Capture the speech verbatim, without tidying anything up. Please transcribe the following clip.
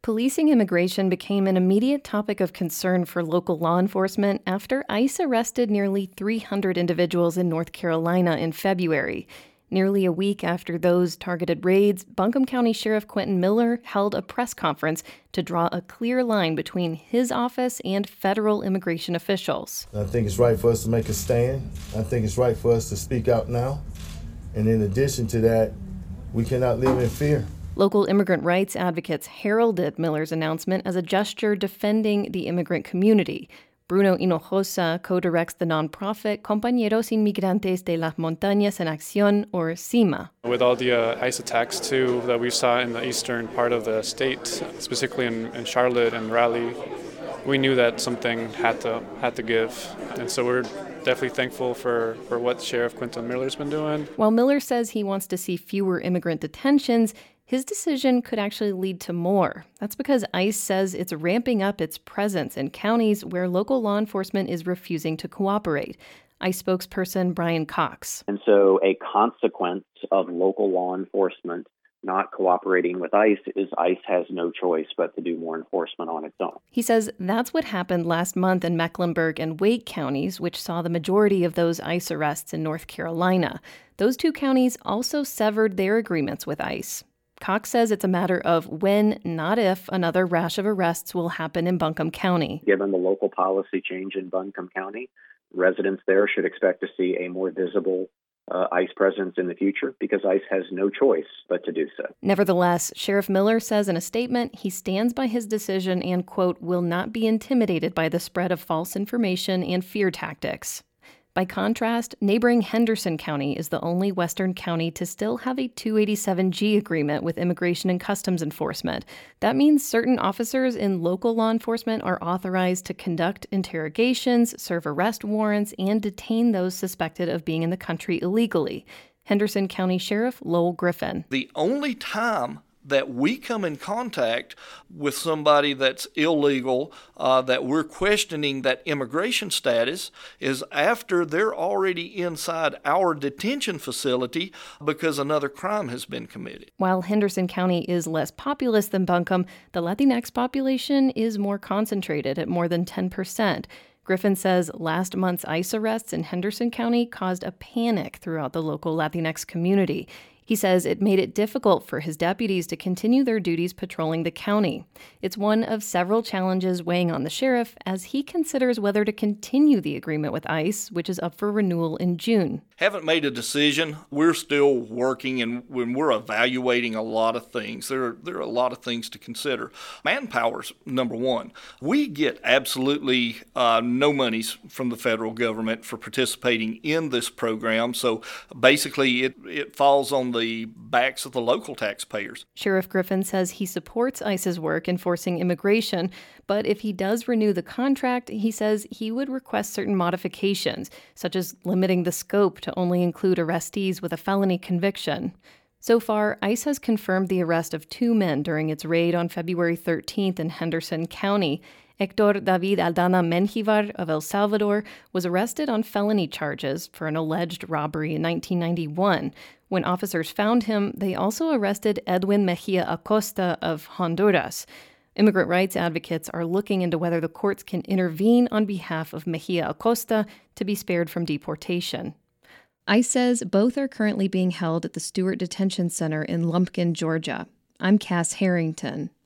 Policing immigration became an immediate topic of concern for local law enforcement after ICE arrested nearly three hundred individuals in North Carolina in February. Nearly a week after those targeted raids, Buncombe County Sheriff Quentin Miller held a press conference to draw a clear line between his office and federal immigration officials. I think it's right for us to make a stand. I think it's right for us to speak out now. And in addition to that, we cannot live in fear. Local immigrant rights advocates heralded Miller's announcement as a gesture defending the immigrant community. Bruno Hinojosa co-directs the nonprofit Compañeros Inmigrantes de las Montañas en Acción, or CIMA. With all the uh, ICE attacks, too, that we saw in the eastern part of the state, specifically in, in Charlotte and Raleigh, we knew that something had to had to give. And so we're definitely thankful for, for what Sheriff Quentin Miller's been doing. While Miller says he wants to see fewer immigrant detentions, his decision could actually lead to more. That's because ICE says it's ramping up its presence in counties where local law enforcement is refusing to cooperate. ICE spokesperson Brian Cox. And so a consequence of local law enforcement not cooperating with ICE is ICE has no choice but to do more enforcement on its own. He says that's what happened last month in Mecklenburg and Wake counties, which saw the majority of those ICE arrests in North Carolina. Those two counties also severed their agreements with ICE. Cox says it's a matter of when, not if, another rash of arrests will happen in Buncombe County. Given the local policy change in Buncombe County, residents there should expect to see a more visible uh, ICE presence in the future because ICE has no choice but to do so. Nevertheless, Sheriff Miller says in a statement he stands by his decision and, quote, will not be intimidated by the spread of false information and fear tactics. By contrast, neighboring Henderson County is the only western county to still have a two eighty-seven G agreement with Immigration and Customs Enforcement. That means certain officers in local law enforcement are authorized to conduct interrogations, serve arrest warrants, and detain those suspected of being in the country illegally. Henderson County Sheriff Lowell Griffin. The only time that we come in contact with somebody that's illegal, uh, that we're questioning that immigration status, is after they're already inside our detention facility because another crime has been committed. While Henderson County is less populous than Buncombe, the Latinx population is more concentrated at more than ten percent. Griffin says last month's ICE arrests in Henderson County caused a panic throughout the local Latinx community. He says it made it difficult for his deputies to continue their duties patrolling the county. It's one of several challenges weighing on the sheriff as he considers whether to continue the agreement with ICE, which is up for renewal in June. Haven't made a decision. We're still working and when we're evaluating a lot of things. There are, there are a lot of things to consider. Manpower's number one. We get absolutely uh, no monies from the federal government for participating in this program. So basically it, it falls on the the backs of the local taxpayers. Sheriff Griffin says he supports ICE's work enforcing immigration, but if he does renew the contract, he says he would request certain modifications, such as limiting the scope to only include arrestees with a felony conviction. So far, ICE has confirmed the arrest of two men during its raid on February thirteenth in Henderson County. Hector David Aldana Menjivar of El Salvador was arrested on felony charges for an alleged robbery in nineteen ninety-one. When officers found him, they also arrested Edwin Mejia Acosta of Honduras. Immigrant rights advocates are looking into whether the courts can intervene on behalf of Mejia Acosta to be spared from deportation. ICE says both are currently being held at the Stewart Detention Center in Lumpkin, Georgia. I'm Cass Harrington.